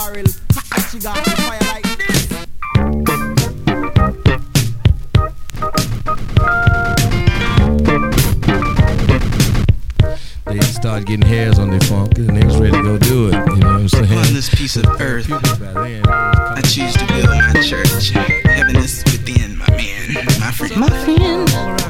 barrel. She got the fire like this. They start getting hairs on their funk, and niggas ready to go do it. You know what I'm saying? On this piece of earth, I choose to build my church. Heaven is within, my man, my friend. My friend.